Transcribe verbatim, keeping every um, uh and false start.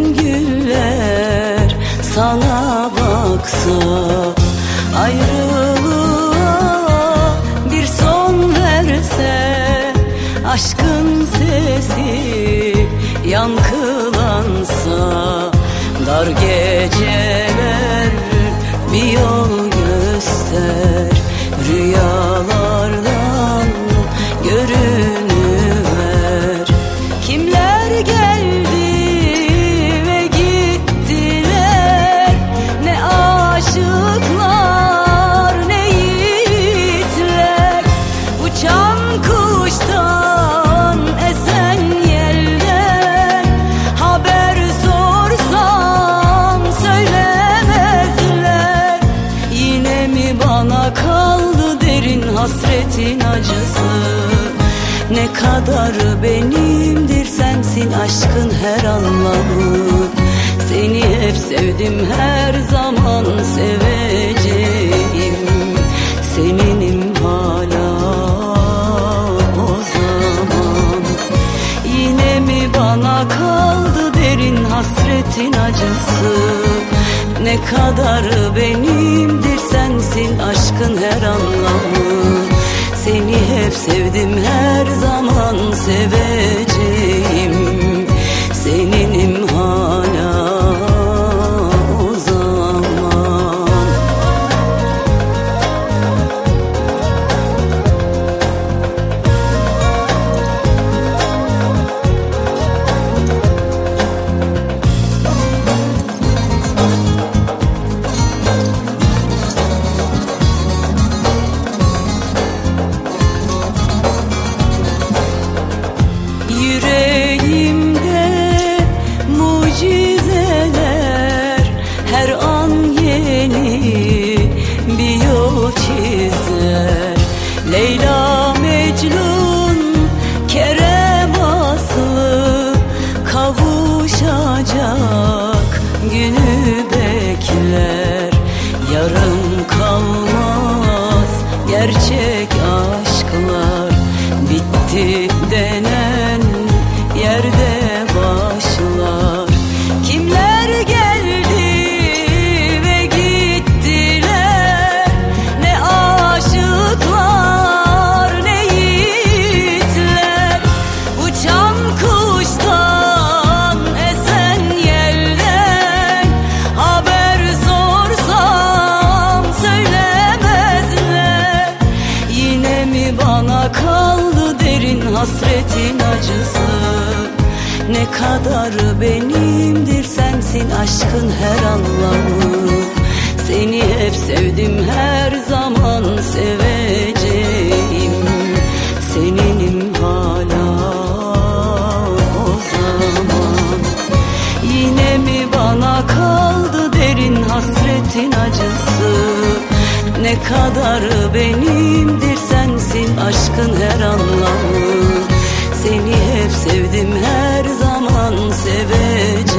bütün güller sana baksa, ayrılığa bir son verse, aşkın sesi yankılansa, dar geceler bir yol göster, rüyalardan görünüver. Kimler geldi ve gittiler, ne aşıklar ne yiğitler, uçan kuştan esen yelden haber sorsam söylemezler. Yine mi bana kaldı derin hasretin acısı? Ne kadar benimdir sensin aşkın her anlamı. Seni hep sevdim, her zaman seveceğim. Seninim hala o zaman. Yine mi bana kaldı derin hasretin acısı? Ne kadar benimdir sensin aşkın her anlamı. Seni hep sevdim, her zaman seveceğim. Seninim hala o zaman. Yüreğimde mucizeler her an yeni bir yol çizer. Leyla Mecnun Kerem Aslı kavuşacak günü bekler. Yarım kalmaz gerçek aşklar, bitti denen yerde başlar. Kimler geldi ve gittiler, ne aşıklar ne yiğitler, uçan kuştan esen yelden haber sorsam söylemezler. Yine mi bana kaldı derin hasretin acısı? Ne kadar benimdir sensin aşkın her anlamı. Seni hep sevdim, her zaman seveceğim. Seninim hala o zaman. Yine mi bana kaldı derin hasretin acısı? Ne kadar benimdir sensin aşkın her anlamı. Seni hep sevdim, her zaman seveceğim.